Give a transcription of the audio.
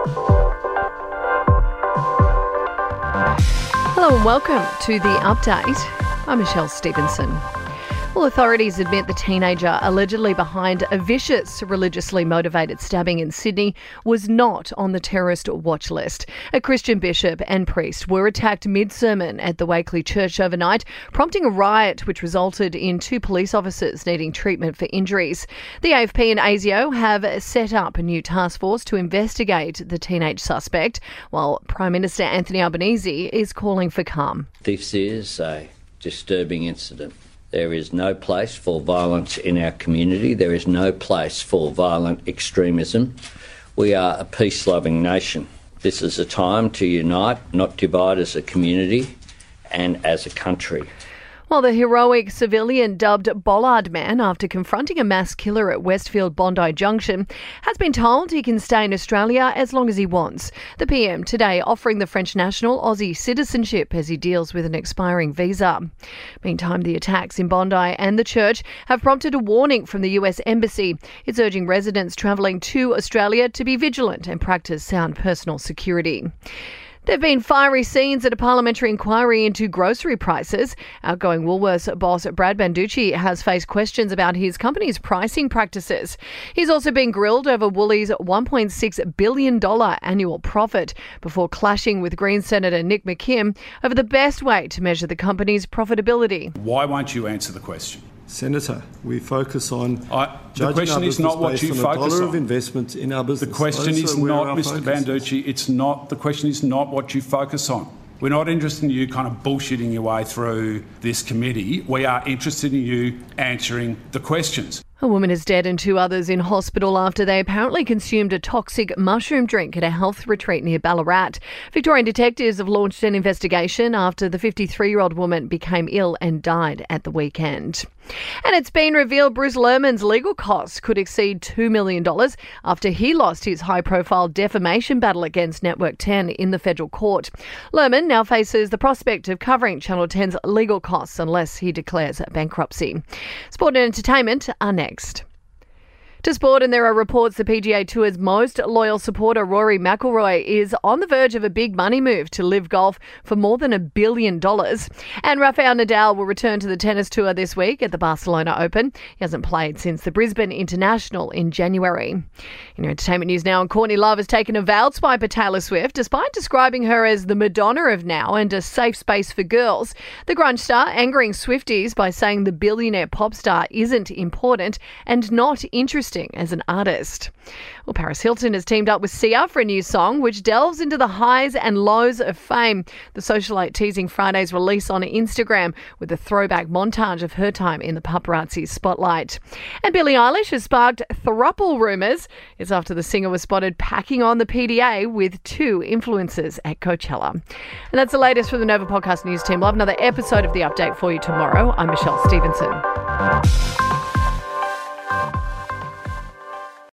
Hello and welcome to The Update. I'm Michelle Stevenson. Well, authorities admit the teenager allegedly behind a vicious, religiously motivated stabbing in Sydney was not on the terrorist watch list. A Christian bishop and priest were attacked mid-sermon at the Wakeley Church overnight, prompting a riot which resulted in 2 police officers needing treatment for injuries. The AFP and ASIO have set up a new task force to investigate the teenage suspect, while Prime Minister Anthony Albanese is calling for calm. This is a disturbing incident. There is no place for violence in our community. There is no place for violent extremism. We are a peace-loving nation. This is a time to unite, not divide as a community and as a country. While the heroic civilian dubbed Bollard Man after confronting a mass killer at Westfield Bondi Junction has been told he can stay in Australia as long as he wants. The PM today offering the French national Aussie citizenship as he deals with an expiring visa. Meantime, the attacks in Bondi and the church have prompted a warning from the US Embassy. It's urging residents travelling to Australia to be vigilant and practice sound personal security. There have been fiery scenes at a parliamentary inquiry into grocery prices. Outgoing Woolworths boss Brad Banducci has faced questions about his company's pricing practices. He's also been grilled over Woolies' $1.6 billion annual profit before clashing with Greens Senator Nick McKim over the best way to measure the company's profitability. Why won't you answer the question? Senator, we focus on the question is not what you focus on. Of investment in our business. The question is not, Mr. Banducci. It's not. The question is not what you focus on. We're not interested in you kind of bullshitting your way through this committee. We are interested in you answering the questions. A woman is dead and 2 others in hospital after they apparently consumed a toxic mushroom drink at a health retreat near Ballarat. Victorian detectives have launched an investigation after the 53-year-old woman became ill and died at the weekend. And it's been revealed Bruce Lerman's legal costs could exceed $2 million after he lost his high-profile defamation battle against Network 10 in the federal court. Lerman now faces the prospect of covering Channel 10's legal costs unless he declares bankruptcy. Sport and entertainment are next. To sport, and there are reports the PGA Tour's most loyal supporter, Rory McIlroy, is on the verge of a big money move to LIV Golf for more than $1 billion. And Rafael Nadal will return to the tennis tour this week at the Barcelona Open. He hasn't played since the Brisbane International in January. In your entertainment news now, Courtney Love has taken a veiled swipe at Taylor Swift, despite describing her as the Madonna of now and a safe space for girls. The grunge star angering Swifties by saying the billionaire pop star isn't important and not interesting as an artist. Well, Paris Hilton has teamed up with Sia for a new song which delves into the highs and lows of fame. The socialite teasing Friday's release on Instagram with a throwback montage of her time in the paparazzi spotlight. And Billie Eilish has sparked throuple rumours. It's after the singer was spotted packing on the PDA with 2 influencers at Coachella. And that's the latest from the Nova Podcast News team. We'll have another episode of The Update for you tomorrow. I'm Michelle Stevenson.